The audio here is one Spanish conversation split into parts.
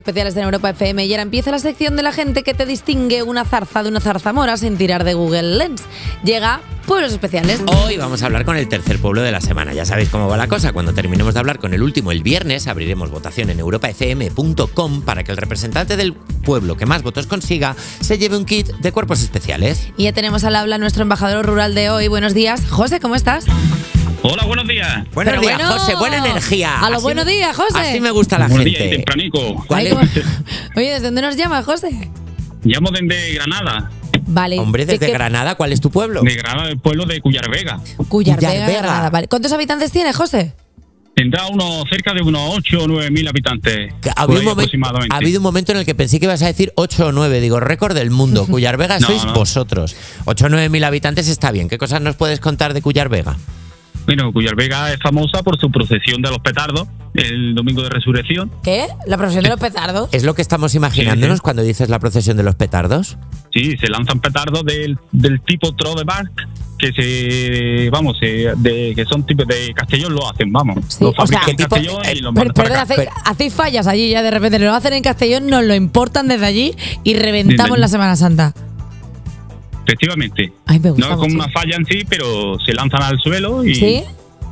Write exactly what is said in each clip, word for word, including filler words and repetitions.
Especiales en Europa F M y ahora empieza la sección de la gente que te distingue una zarza de una zarzamora sin tirar de Google Lens. Llega Pueblos Especiales. Hoy vamos a hablar con el tercer pueblo de la semana. Ya sabéis cómo va la cosa. Cuando terminemos de hablar con el último el viernes, abriremos votación en europa f m punto com para que el representante del pueblo que más votos consiga se lleve un kit de cuerpos especiales. Y ya tenemos al habla nuestro embajador rural de hoy. Buenos días. José, ¿cómo estás? Hola, buenos días. Buenos Pero días, bueno, José. Buena energía. A los Así buenos me- días, José. Así me gusta la Buenos gente. días, tempranico. ¿Cuál Ay, es? cómo- Oye, ¿desde dónde nos llamas, José? Llamo desde Granada. Vale. Hombre, ¿de desde qué- Granada, ¿cuál es tu pueblo? De Granada, del pueblo de Cuyar Vega. Cuyar Vega, Cuyar Granada. Vale. ¿Cuántos habitantes tienes, José? Tendrá unos cerca de unos ocho o nueve mil habitantes. Que ha, por habido ahí un momento, aproximadamente. ha habido un momento en el que pensé que ibas a decir ocho o nueve. Digo, récord del mundo. Cuyar Vega No, sois no. vosotros. ocho o nueve mil habitantes está bien. ¿Qué cosas nos puedes contar de Cuyar Vega? Bueno, Cuyar Vega es famosa por su procesión de los petardos, el domingo de resurrección. ¿Qué? ¿La profesión de los petardos? ¿Es lo que estamos imaginándonos Sí, sí. cuando dices la procesión de los petardos? Sí, se lanzan petardos del, del tipo Trodeback, que se, vamos, se- de, que son tipos de Castellón, lo hacen, vamos. Sí, Los o sea, fabrican ¿qué en tipo- Castellón eh, y los Per- mandan para Perdón, acá. hacéis, hacéis fallas allí ya de repente. Lo hacen en Castellón, nos lo importan desde allí y reventamos Desde allí. la Semana Santa. Efectivamente. Ay, me gusta No es como mucho. una falla en sí, pero se lanzan al suelo y, ¿Sí?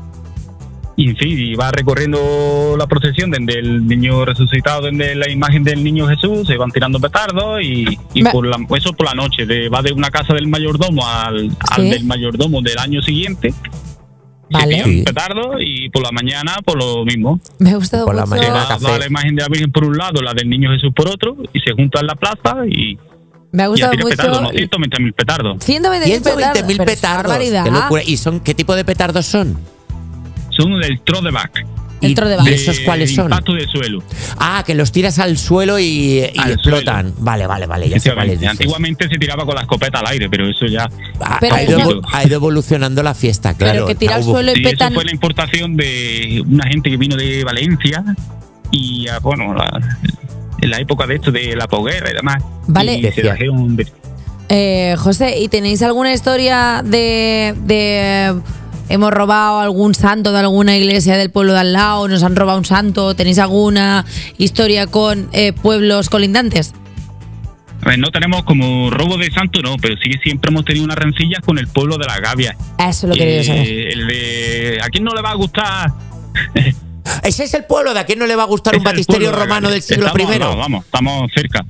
y en fin, y va recorriendo la procesión desde el niño resucitado, desde la imagen del niño Jesús, se van tirando petardos y, y Va- por la, eso por la noche, de, va de una casa del mayordomo al, al Sí. del mayordomo del año siguiente. Vale. Se tiran Sí. petardos y por la mañana por lo mismo. Me ha gustado Por la mucho. mañana. Va, café. va la imagen de la Virgen por un lado, la del niño Jesús por otro, y se juntan en la plaza y, Me ha y a gustado tirar mucho. petardos, unos ciento veinte mil petardos. ciento veinte mil ciento veinte mil petardos. petardos. Pero es una Qué barbaridad. locura. ¿Y son qué tipo de petardos son? Son del Trodeback. El ¿Y Trodeback. de esos cuáles son? Impacto del suelo. Ah, que los tiras al suelo y, y Al explotan. Vale, vale, vale. Ya sé cuáles Efectivamente. dices. Antiguamente se tiraba con la escopeta al aire, pero eso ya. Ha, Pero ha ido, eso- evo- ha ido evolucionando la fiesta, claro. Pero que tira al Hubo- suelo y Sí, eso petan. fue la importación de una gente que vino de Valencia y, ah, bueno, la- en la época de esto de la posguerra y demás. Vale. Y se Decía. trajeron de- Eh, José, ¿y tenéis alguna historia de, de hemos robado algún santo de alguna iglesia del pueblo de al lado? ¿Nos han robado un santo? ¿Tenéis alguna historia con eh, pueblos colindantes? A ver, no tenemos como robo de santo, no, pero sí que siempre hemos tenido unas rencillas con el pueblo de la Gavia. Eso lo quería Eh, saber. el de. ¿A quién no le va a gustar? Ese es el pueblo. ¿De a quién no le va a gustar un Es el batisterio pueblo de la romano Gavia. del siglo Estamos, primero? no, vamos, estamos cerca.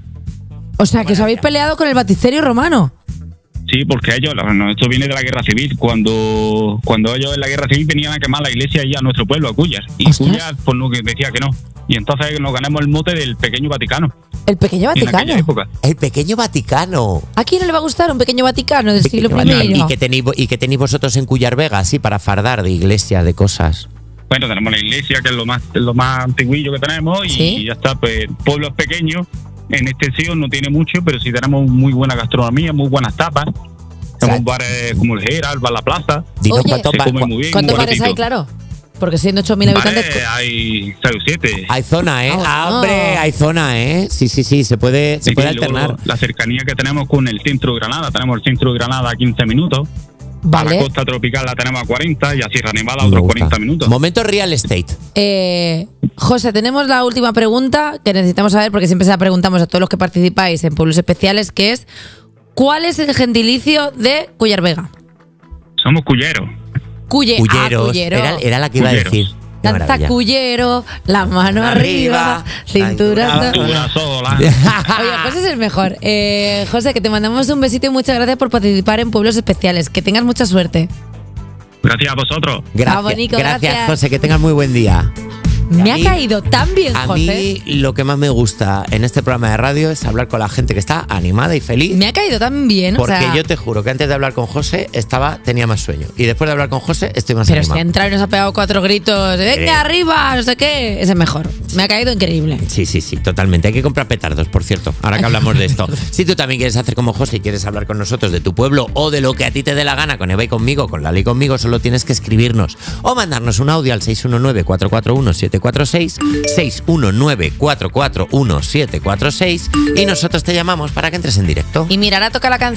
O sea, que os habéis peleado con el batisterio romano. Sí, porque ellos, no, esto viene de la guerra civil. Cuando cuando ellos en la guerra civil venían a quemar la iglesia y a nuestro pueblo, a Cuyas. Y Ostras. Cuyas, pues no, que decía que no. Y entonces nos ganamos el mote del pequeño Vaticano. El pequeño En aquella Vaticano. época. El pequeño Vaticano. ¿A quién no le va a gustar un pequeño Vaticano del siglo Pequeño Vaticano. primero? ¿Y qué tenéis, vo- y qué tenéis vosotros en Cuyar Vega, así, para fardar de iglesia, de cosas? Bueno, tenemos la iglesia, que es lo más lo más antiguillo que tenemos. Y, Sí. ya está, pues pueblos pequeños. En extensión no tiene mucho, pero sí tenemos muy buena gastronomía, muy buenas tapas. Tenemos bares como el Gera, el Bar La Plaza. Dinos Oye, cuántos Se ba- come cua- muy bien, ¿Cuántos muy bares hay, baratito. claro? Porque siendo ocho mil habitantes. Bares, hay seis o siete. Hay zona, ¿eh? Ah, Ah, bueno. hombre, hay zona, ¿eh? Sí, sí, sí, se puede, se Sí, puede y luego alternar. la cercanía que tenemos con el centro de Granada. Tenemos el centro de Granada a quince minutos. A la Vale. costa tropical la tenemos a cuarenta y a Sierra Nevada a Me otros gusta. cuarenta minutos. Momento real estate. Eh, José, tenemos la última pregunta que necesitamos saber, porque siempre se la preguntamos a todos los que participáis en Pueblos Especiales, que es ¿cuál es el gentilicio de Cuyar Vega? Somos cuyeros. Cuye, Culleros. ah, cuyero. Era, era la que iba a Culleros. decir. Qué Danza maravilla. cuyero, la mano arriba, Arriba, cintura. cintura Una sola. Oye, José es el mejor. Eh, José, que te mandamos un besito y muchas gracias por participar en Pueblos Especiales. Que tengas mucha suerte. Gracias a vosotros. Gracias, Vamos, Nico, gracias, gracias. José, que tengas muy buen día. Me a ha mí- caído tan bien, A José. mí lo que más me gusta en este programa de radio es hablar con la gente que está animada y feliz. Me ha caído tan bien. Porque o sea, yo te juro que antes de hablar con José estaba tenía más sueño. Y después de hablar con José estoy más Pero si ha animado. entrado y nos ha pegado cuatro gritos, de, venga, Eh. arriba, no sé qué, ese es mejor. Me ha caído increíble. Sí, sí, sí, totalmente. Hay que comprar petardos, por cierto, ahora que hablamos de esto. Si tú también quieres hacer como José y quieres hablar con nosotros de tu pueblo o de lo que a ti te dé la gana con Eva y conmigo, con Lali y conmigo, solo tienes que escribirnos o mandarnos un audio al seis uno nueve, cuatro cuatro uno, siete cuatro seis, seis uno nueve, cuatro cuatro uno, siete cuatro seis y nosotros te llamamos para que entres en directo. Y mira, ahora toca la canción.